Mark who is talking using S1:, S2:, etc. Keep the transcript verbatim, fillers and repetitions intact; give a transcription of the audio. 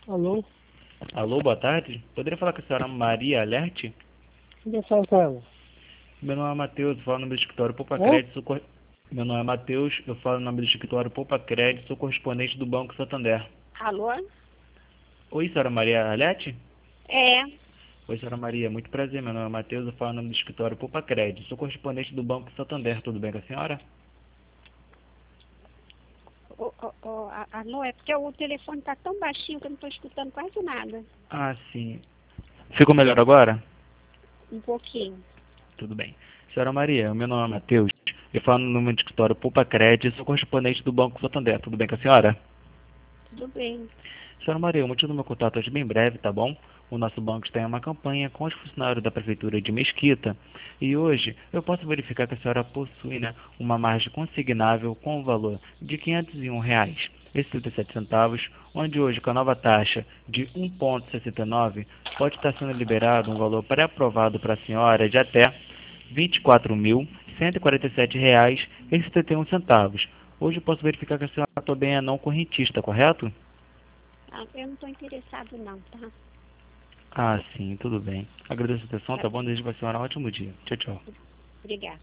S1: Alô?
S2: Alô, boa tarde. Poderia falar com a senhora Maria Alerte?
S1: Quem fala com ela?
S2: Meu nome é Matheus, eu falo no nome do escritório Poupa
S1: Hã?
S2: Crédito, sou cor... Meu nome é Matheus, eu falo no nome do escritório Poupa Crédito, sou correspondente do Banco Santander.
S3: Alô?
S2: Oi, senhora Maria Alerte?
S3: É.
S2: Oi, senhora Maria, muito prazer, meu nome é Matheus, eu falo no nome do escritório Poupa Crédito, sou correspondente do Banco Santander, tudo bem com a senhora?
S3: O, o, o, a- alô, é porque o telefone tá tão baixinho que eu não tô escutando quase nada.
S2: Ah, sim. Ficou melhor agora?
S3: Um pouquinho.
S2: Tudo bem. Senhora Maria, meu nome é Matheus, eu falo no nome do escritório Poupa Crédito, sou correspondente do Banco Santander, tudo bem com a senhora?
S3: Tudo bem.
S2: Senhora Maria, o motivo do meu contato hoje é bem breve, tá bom? O nosso banco está em uma campanha com os funcionários da Prefeitura de Mesquita e hoje eu posso verificar que a senhora possui, né, uma margem consignável com o valor de quinhentos e um reais e setenta e sete centavos, onde hoje com a nova taxa de um vírgula sessenta e nove pode estar sendo liberado um valor pré-aprovado para a senhora de até vinte e quatro mil cento e quarenta e sete reais e setenta e um centavos. Hoje eu posso verificar que a senhora também é não correntista, correto?
S3: Ah, eu não tô interessado não, tá?
S2: Ah, sim, tudo bem. Agradeço a atenção,
S3: Tá.
S2: tá bom? Desejo pra senhora um ótimo dia. Tchau, tchau.
S3: Obrigada.